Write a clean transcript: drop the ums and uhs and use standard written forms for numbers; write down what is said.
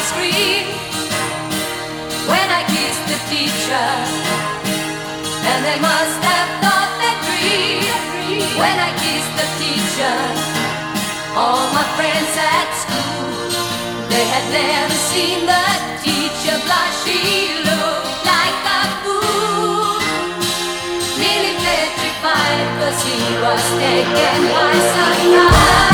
scream when I kissed the teacher, and they must have thought that dream when I kissed the teacher. All my friends at school, they had never seen the teacher blush. She looked like a fool, nearly petrified, 'cause he was taken by surprise.